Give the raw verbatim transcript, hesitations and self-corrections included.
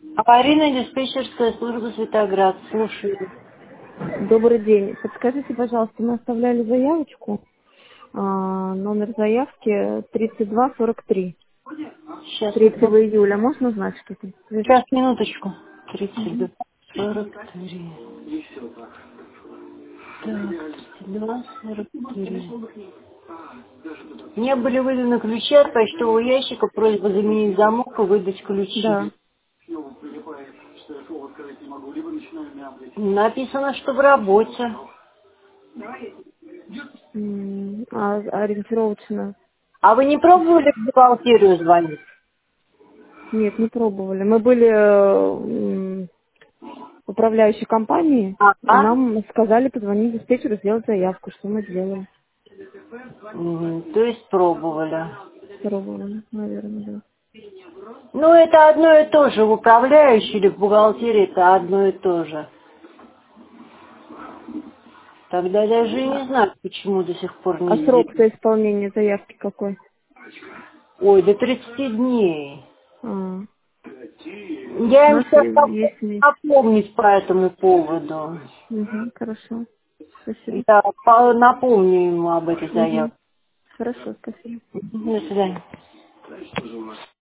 Аварийная диспетчерская служба Светоград. Слушаю. Добрый день. Подскажите, пожалуйста, мы оставляли заявочку. А, номер заявки тридцать два сорок три. Сейчас, третьего июля. Можно узнать, что там? сейчас минуточку. тридцать Угу. два сорок три. Так, тридцать два сорок три. Мне были выданы ключи от почтового ящика. Просьба заменить замок и выдать ключи. Да. Написано, что в работе. М, А ориентировочно? А вы не пробовали в бухгалтерию звонить? Нет, не пробовали. Мы были э, м, в управляющей компании, А? и а? нам сказали позвонить диспетчеру, сделать заявку, что мы сделали. Мгм, то есть пробовали. Пробовали, наверное, да. Ну, это одно и то же. В управляющей или в бухгалтерии это одно и то же. Тогда даже и не А, знаю, почему до сих пор а не срок-то сделали. исполнения заявки какой? Ой, до тридцати дней. А, у Я им нас сейчас е- есть месяц. напомнить по этому поводу. Угу, хорошо. Спасибо. Я по- напомню ему об этой Угу. заявке. Хорошо, спасибо. До свидания.